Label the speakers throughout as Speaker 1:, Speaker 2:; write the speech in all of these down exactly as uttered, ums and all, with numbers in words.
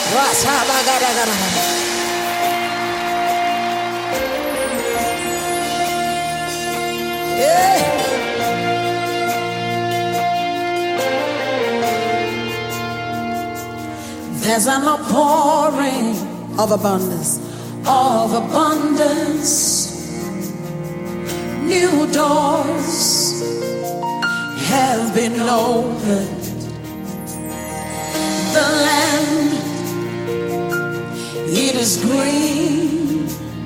Speaker 1: Yeah. There's an outpouring of abundance, of abundance. New doors have been opened. The land, it is green.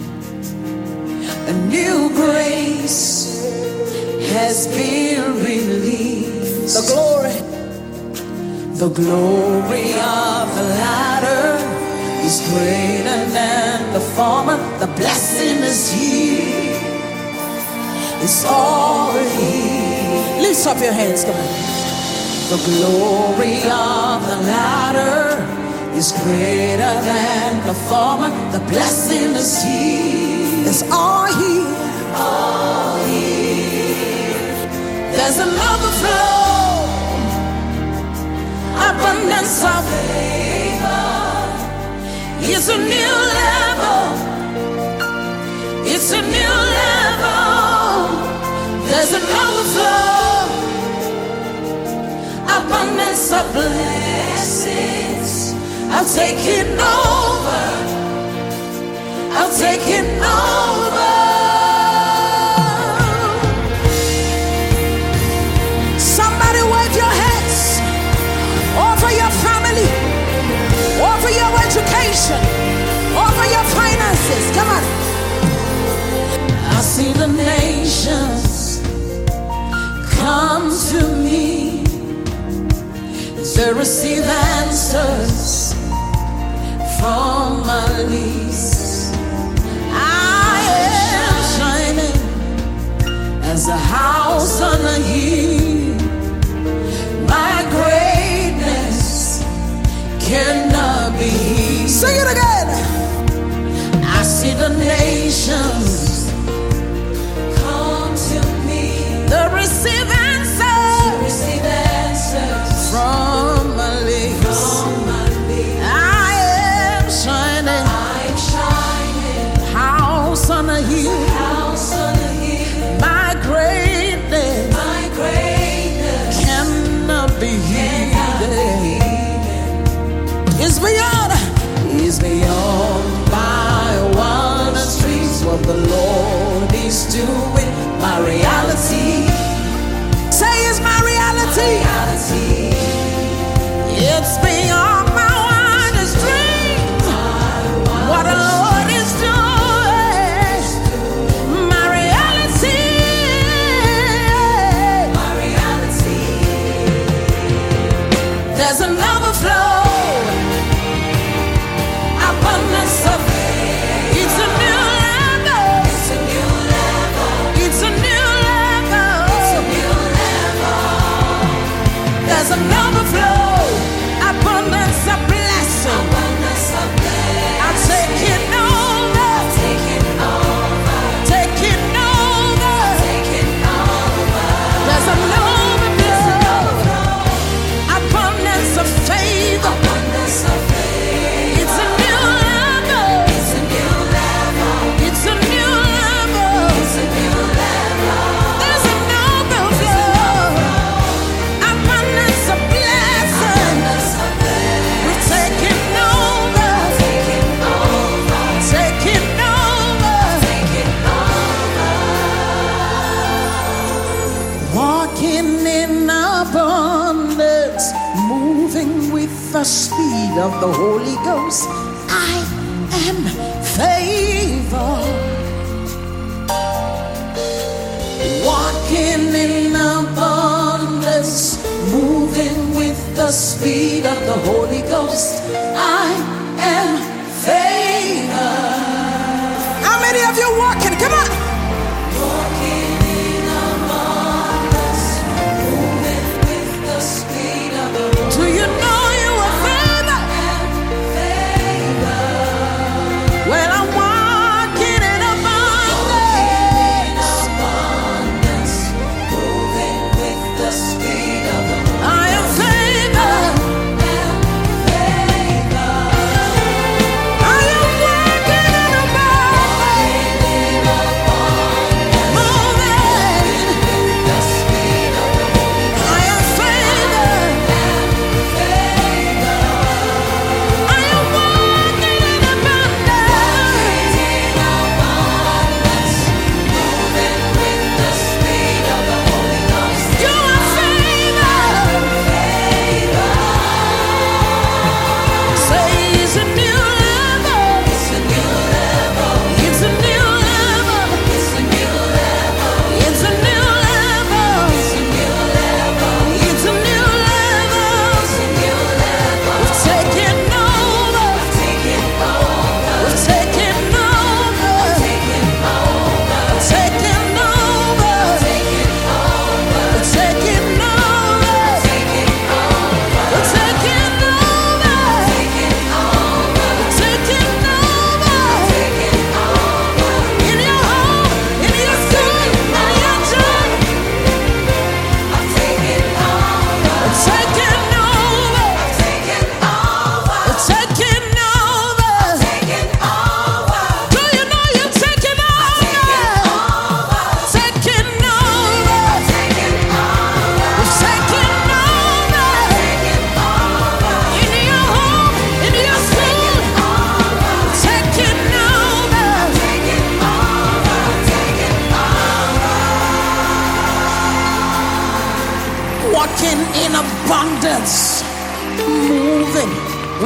Speaker 1: A new grace has been released. The glory, the glory of the latter is greater than the former. The blessing is here. It's all here. Lift up your hands, come on. The glory of the latter is greater than the former. The blessing is here. It's all here. All here. There's an overflow, abundance of favor. It's a new level. It's a new level. There's an overflow, abundance of blessings. I'll take it over. I'll take it over. Somebody wave your hands over your family, over your education, over your finances. Come on. I see the nations come to me to receive answers from my lease. I am shining as a house on a hill. My greatness cannot be hid. Sing it again. I see the nations come to me to receive answers, to receive answers from my lips. From my lips. I am shining. I'm shining. House on a hill. House on a hill. My greatness. My greatness cannot be hidden. It's beyond. It's beyond my wildest dreams. What the Lord is doing. My reality. Say it's my reality. My reality. It's beyond my wildest dreams. What the Lord is doing. My reality. My reality. There's an overflow, abundance of faith. It's a new level. It's a new level. It's a new level. It's a new level. There's an overflow, abundance of blessing. Abundance of blessing. I'll take it over. Take it over. Take it over. Take it over. There's an overflow, abundance of favor. Abundance of favor. It's a new level. It's a new level. It's a new level. It's a new level. There's an overflow, abundance of blessing. Abundance of blessing. We're taking over. Taking over. Taking over. Taking over. Walking in abundance, moving with the speed of the Holy Ghost. I am favored. Walking in abundance, moving with the speed of the Holy Ghost. I am favored. How many of you walking? Come on. Walking in abundance, moving with the speed of the Holy Ghost. Do you know you are favored? Well, I'm walking in abundance. Moving with the speed of the Holy Ghost. I am favored.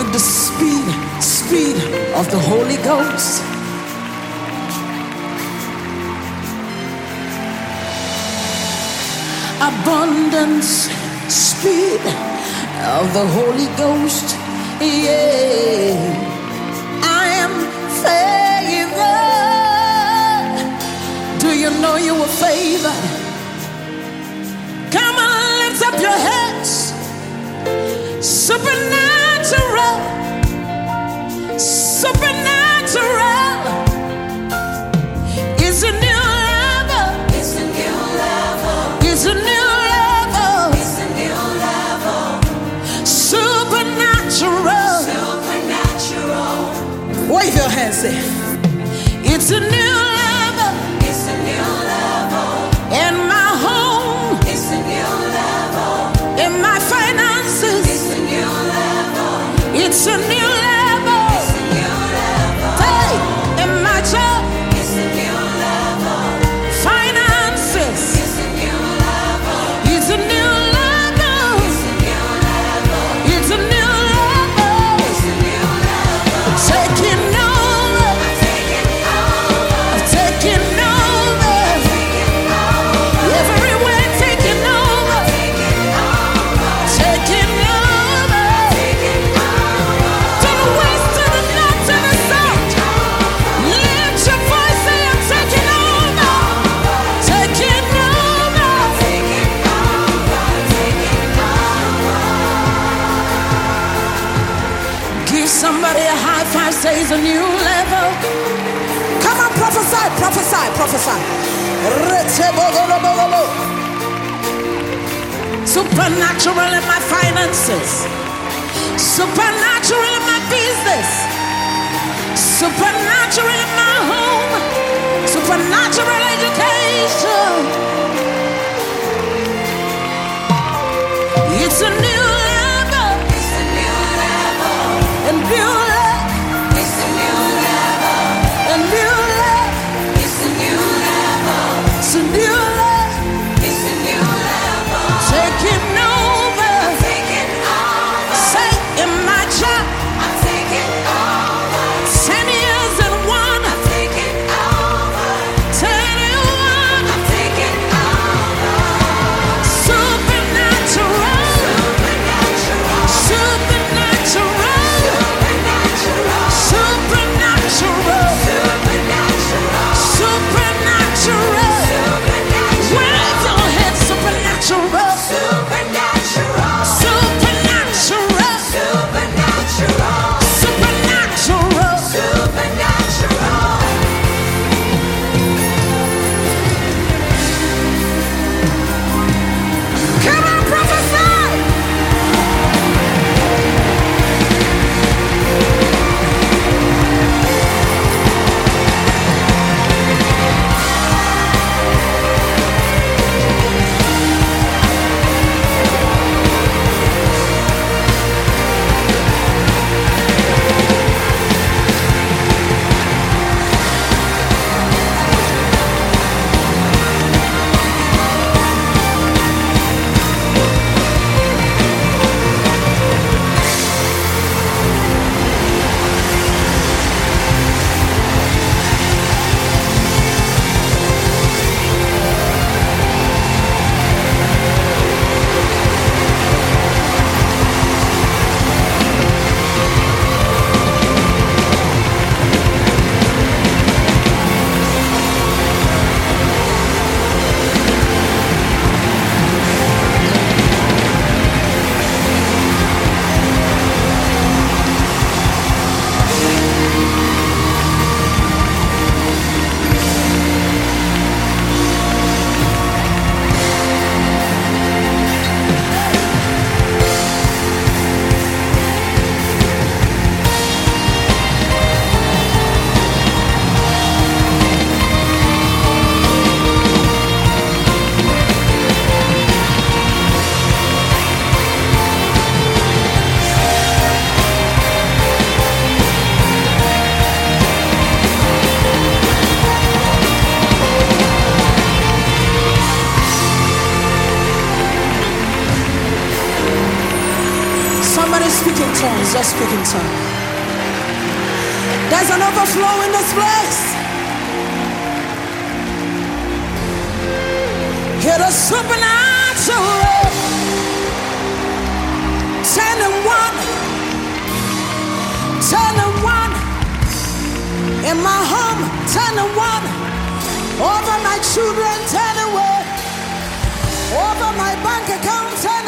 Speaker 1: with the speed, speed of the Holy Ghost. Abundance, speed of the Holy Ghost. Yeah, I am favored. Do you know you were favored? Come on, lift up your heads. Supernatural, supernatural. It's a new level. It's a new level. It's a new level. It's a new level. Supernatural. Supernatural. Wave your hands there. It's a new level. It's a new level. In my home. It's a new level. In my finances. It's a new level. It's a new level. It's a new level. Hey, in my job. It's a new level. Finances. It's a new level. It's a new level. It's a new level. It's a new level. It's a new level. Taking over. I'm taking over. I'm taking over. I'm taking over. Everywhere taking over. Taking over. Taking over. Taking over. To the west, to the north, to the south. Lift your voice, say I'm taking over. Taking over. Taking over. Taking over. Give somebody a high five, say it's a new level. Come on, prophesy, prophesy, prophesy. Retebogolobogolo. Supernatural in my finances. Supernatural in my business. Supernatural in my home. Supernatural education. It's a new level. It's a new level. A new level. It's a new level. A new level. It's a new level. It's a new level. It's a new level. Taking over. I'm taking over. Say in my job. I'm taking over. Ten years and one. I'm taking over. Ten and one. I'm taking over. Supernatural. Supernatural. Supernatural. Supernatural. Supernatural. Supernatural. Wave your head, supernatural. Supernatural. Supernatural. Supernatural. speak in tongues. There's an overflow in this place. Hear the supernatural. Ten and one. Ten and one. In my home, ten and one. Over my children, ten and one. Over my bank account, ten